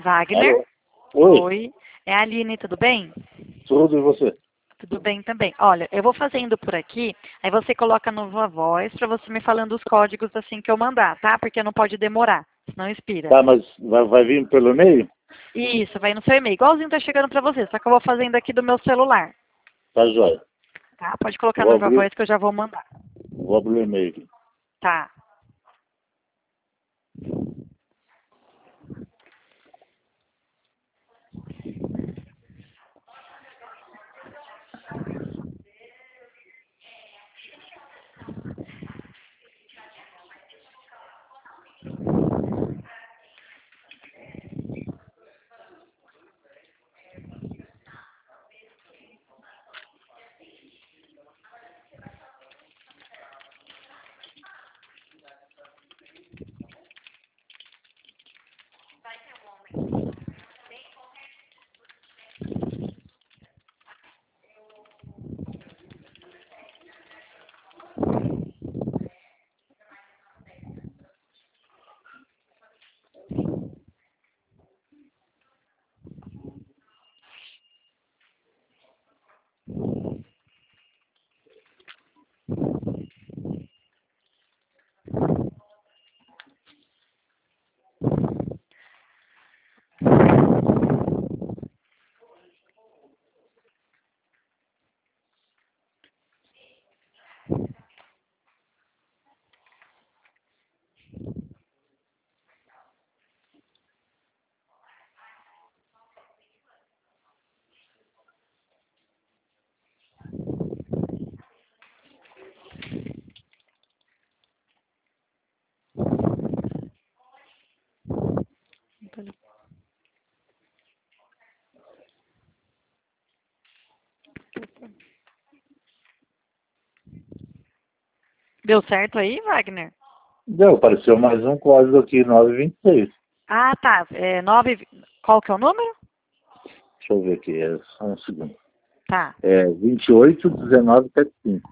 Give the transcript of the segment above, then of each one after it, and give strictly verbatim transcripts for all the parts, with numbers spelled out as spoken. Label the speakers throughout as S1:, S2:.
S1: Wagner?
S2: Oi.
S1: Oi. É a Aline, tudo bem?
S2: Tudo e você?
S1: Tudo bem também. Olha, eu vou fazendo por aqui, aí você coloca no Viva Voz para você me falando os códigos assim que eu mandar, tá? Porque não pode demorar, senão expira.
S2: Tá, mas vai, vai vir pelo e-mail?
S1: Isso, vai no seu e-mail. Igualzinho tá chegando para você, só que eu vou fazendo aqui do meu celular.
S2: Tá joia.
S1: Tá? Pode colocar
S2: Vou
S1: no Viva
S2: abrir,
S1: Voz que eu já vou mandar.
S2: vou abrir o e-mail aqui.
S1: Tá. Deu certo aí, Wagner?
S2: Deu, apareceu mais um código aqui, nove vinte e seis.
S1: Ah, tá. É nove... Qual que é o número?
S2: Deixa eu ver aqui, é só um segundo.
S1: Tá.
S2: É vinte e oito, dezenove, setenta e cinco.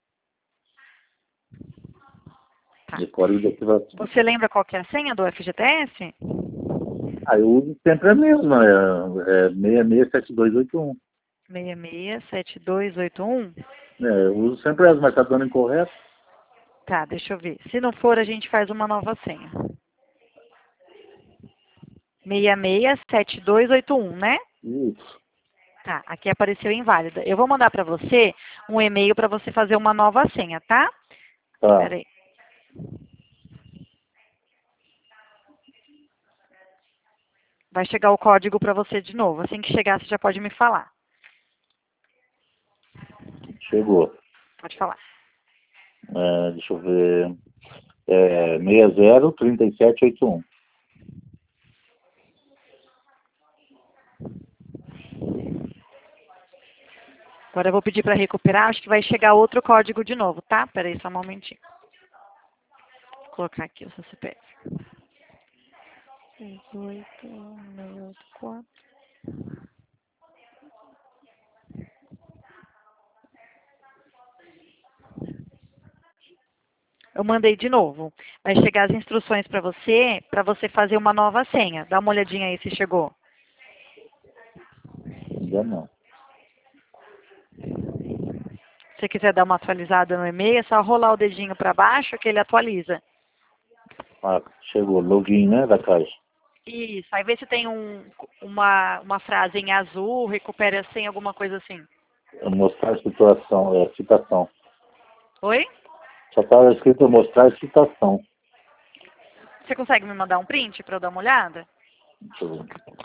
S1: Tá.
S2: De código de ativação.
S1: Você lembra qual que é a senha do F G T S?
S2: Ah, eu uso sempre a mesma, é, é seis seis sete dois oito um.
S1: seis seis sete dois oito um?
S2: É, eu uso sempre as, mas tá dando incorreto.
S1: Tá, deixa eu ver. Se não for, a gente faz uma nova senha. seis seis sete dois oito um, né?
S2: Isso.
S1: Tá, aqui apareceu inválida. Eu vou mandar para você um e-mail para você fazer uma nova senha, tá?
S2: Tá.
S1: Pera aí. Vai chegar o código para você de novo. Assim que chegar, você já pode me falar.
S2: Chegou.
S1: Pode falar.
S2: É, deixa eu ver. É seis zero, três sete oito um.
S1: Agora eu vou pedir para recuperar. Acho que vai chegar outro código de novo, tá? Pera aí só um momentinho. Vou colocar aqui o seu C P F. seis oito seis oito quatro. Eu mandei de novo. Vai chegar as instruções para você, para você fazer uma nova senha. Dá uma olhadinha aí se chegou.
S2: Ainda não.
S1: Se você quiser dar uma atualizada no e-mail, é só rolar o dedinho para baixo que ele atualiza.
S2: Ah, chegou. Login, né, da caixa.
S1: Isso. Aí vê se tem um, uma, uma frase em azul, recupere a senha, alguma coisa assim.
S2: É mostrar a situação, é citação.
S1: Oi?
S2: Só estava escrito mostrar a citação.
S1: Você consegue me mandar um print para eu dar uma olhada?
S2: Deixa eu ver.